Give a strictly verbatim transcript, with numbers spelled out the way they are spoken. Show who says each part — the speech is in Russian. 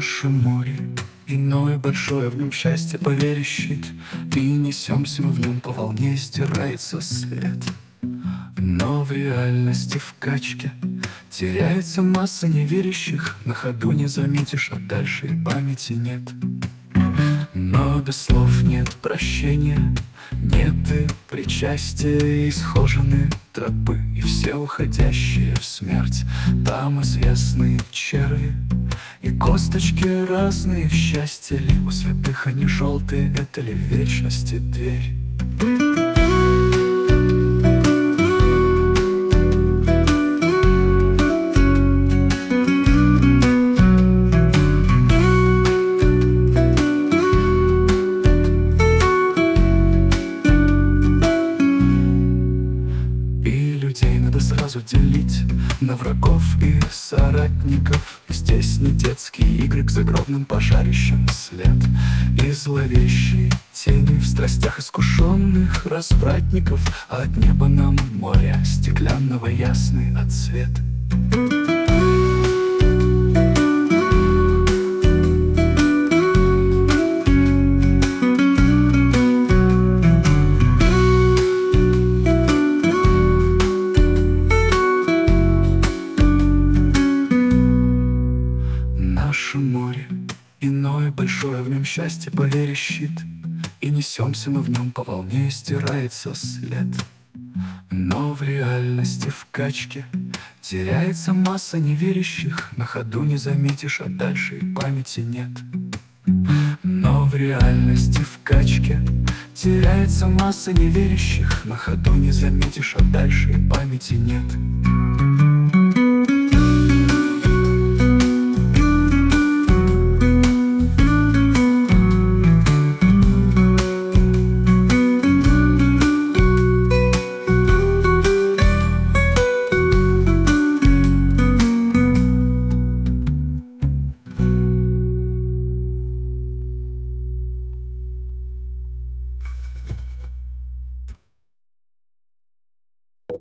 Speaker 1: Наше море иное большое, в нем счастье поверещит, и несемся мы в нем по волне, стирается след. Но в реальности в качке теряется масса неверящих, на ходу не заметишь, а дальше и памяти нет. Но без слов нет прощения, нет и причастия, исхожены тропы, и все уходящие в смерть. Там известные черви и косточки разные, в счастье ли у святых они желтые, это ли в вечности дверь? Людей надо сразу делить на врагов и соратников. Здесь не детские игры, к загробным пожарищам след, и зловещие тени в страстях искушенных развратников, а от неба нам море стеклянного ясный отсвет. Наше море иное большое, в нем счастье поверещит, и несемся мы в нем по волне, и стирается след. Но в реальности в качке теряется масса неверящих, на ходу не заметишь, а дальше и памяти нет. Но в реальности в качке теряется масса неверящих, на ходу не заметишь, а дальше и памяти нет.